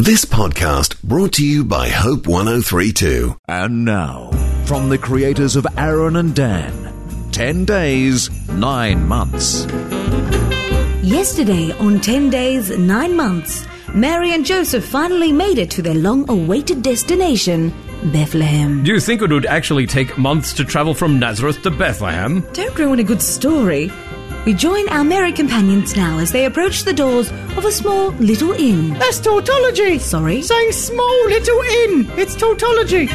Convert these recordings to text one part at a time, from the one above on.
This podcast brought to you by Hope 103.2. And now, from the creators of Aaron and Dan, 10 Days, 9 Months. Yesterday on 10 Days, 9 Months, Mary and Joseph finally made it to their long-awaited destination, Bethlehem. Do you think it would actually take months to travel from Nazareth to Bethlehem? Don't ruin a good story. We join our merry companions now as they approach the doors of a small little inn. That's tautology. Sorry? Saying small little inn. It's tautology.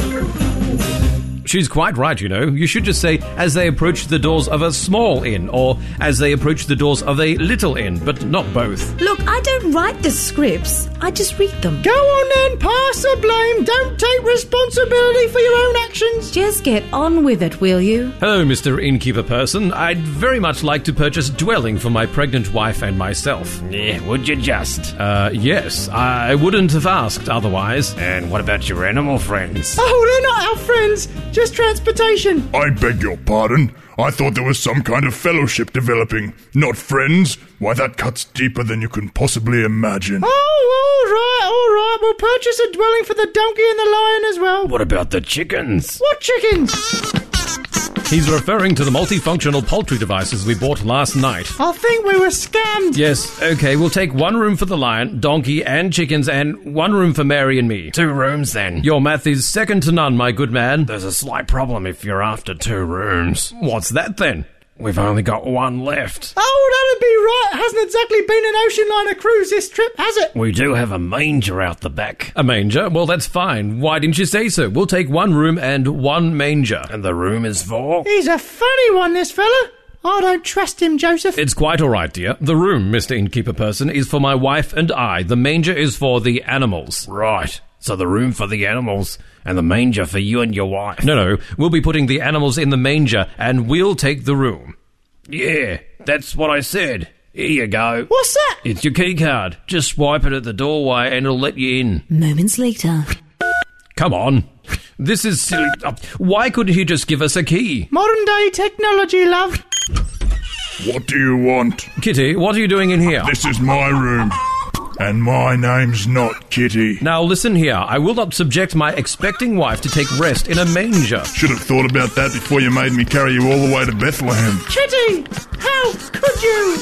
She's quite right, you know. You should just say, as they approach the doors of a small inn, or as they approach the doors of a little inn, but not both. Look, I don't write the scripts. I just read them. Go on then, pass the blame. Don't take responsibility for your own actions. Just get on with it, will you? Hello, Mr. Innkeeper Person. I'd very much like to purchase a dwelling for my pregnant wife and myself. Yeah, would you just? Yes. I wouldn't have asked otherwise. And what about your animal friends? Oh, they're not our friends. Just transportation. I beg your pardon. I thought there was some kind of fellowship developing, not friends. Why, that cuts deeper than you can possibly imagine. Oh, all right. We'll purchase a dwelling for the donkey and the lion as well. What about the chickens? What chickens? He's referring to the multifunctional poultry devices we bought last night. I think we were scammed. Yes, okay, we'll take one room for the lion, donkey, and chickens, and one room for Mary and me. 2 rooms, then. Your math is second to none, my good man. There's a slight problem if you're after 2 rooms. What's that, then? We've only got 1 left. Oh, that'd be right. Hasn't exactly been an ocean liner cruise this trip, has it? We do have a manger out the back. A manger? Well, that's fine. Why didn't you say so? We'll take 1 room and 1 manger. And the room is for? He's a funny one, this fella. I don't trust him, Joseph. It's quite all right, dear. The room, Mr. Innkeeper Person, is for my wife and I. The manger is for the animals. Right. So the room for the animals and the manger for you and your wife. No. We'll be putting the animals in the manger and we'll take the room. Yeah, that's what I said. Here you go. What's that? It's your key card. Just swipe it at the doorway and it'll let you in. Moments later. Come on. This is silly. Why couldn't he just give us a key? Modern day technology, love. What do you want? Kitty, what are you doing in here? This is my room. And my name's not Kitty. Now listen here. I will not subject my expecting wife to take rest in a manger. Should have thought about that before you made me carry you all the way to Bethlehem. Kitty, how could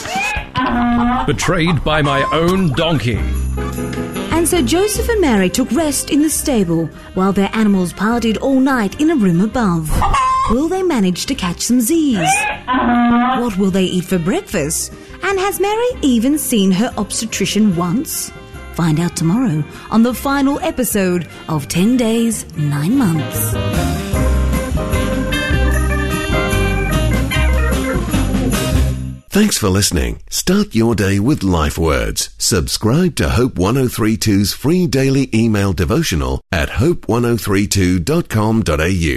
you? Betrayed by my own donkey. And so Joseph and Mary took rest in the stable while their animals partied all night in a room above. Will they manage to catch some Z's? What will they eat for breakfast? And has Mary even seen her obstetrician once? Find out tomorrow on the final episode of 10 Days, 9 Months. Thanks for listening. Start your day with Life Words. Subscribe to Hope 103.2's free daily email devotional at hope1032.com.au.